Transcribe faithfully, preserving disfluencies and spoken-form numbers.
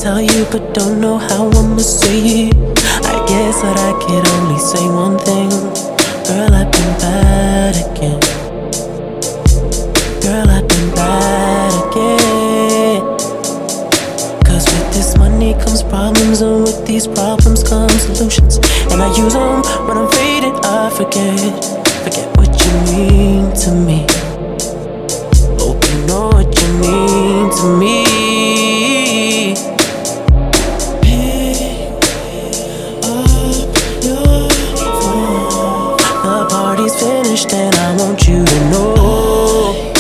tell you, but don't know how I'ma say it. I guess that I could only say one thing. Girl, I've been bad again. Girl, I've been bad again. Cause with this money comes problems, and with these problems come solutions. And I use them when I'm faded, I forget. Forget what you mean to me. Hope you know what you mean to me. Pick up your phone. The party's finished and I want you to know